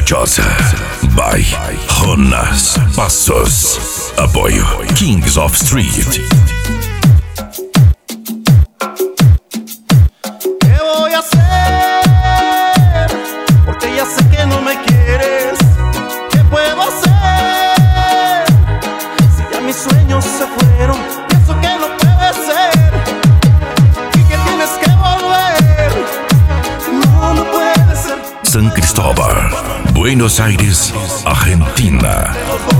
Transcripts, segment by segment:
Caprichosa by Jonas Passos. Apoio Kings of Street. ¿Qué voy a hacer? Porque ya sé que no me quieres. ¿Qué puedo hacer? Si ya mis sueños se fueron, pienso que no puede ser y que tienes que volver. No, no puede ser. San Cristóbal, Buenos Aires, Argentina.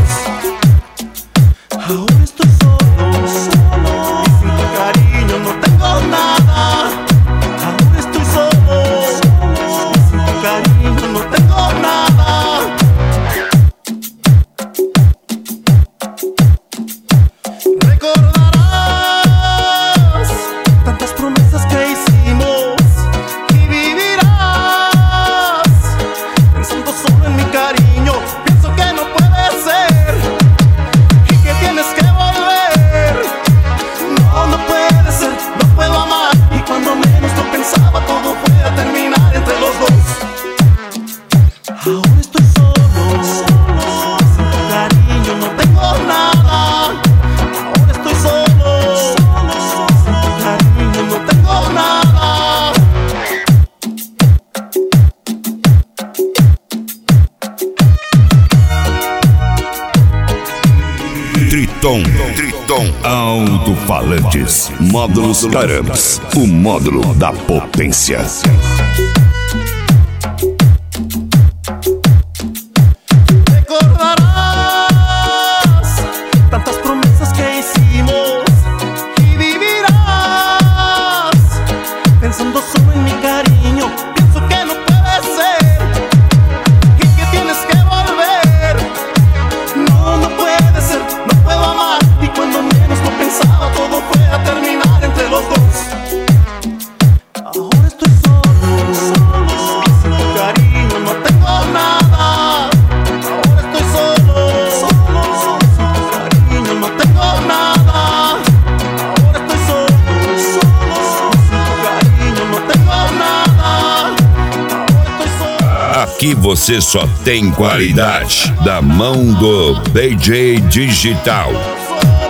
Ahora estoy solo y sin tu cariño no tengo nada. Ahora estoy solo y sin tu cariño no tengo nada. Recordarás tantas promesas que hicimos y vivirás pensando solo en mi cariño. Pienso que no puede ser y que tienes que volver. No, no puede ser, no puedo amar. Y cuando menos lo pensaba, todo fue a terminar entre los dos. Ahora estoy solo, sin tu cariño no tengo nada. Ahora estoy solo, sin tu cariño no tengo nada. Triton Alto-Falantes, módulos Carams, o módulo da potência. Recordarás tantas promesas que hicimos y vivirás pensando solo en mi cariño. Pienso que no puede ser y que tienes que volver. No, no puede ser, no puedo amar. Y cuando menos lo pensaba, todo fue a terminar entre los dos. Ahora estoy solo y sin tu cariño no tengo nada. Ahora estoy solo sin tu cariño no tengo nada. Ahora estoy solo sin tu cariño no tengo nada. Ahora estoy solo. Aqui você só tem qualidade da mão do DJ Digital. Solo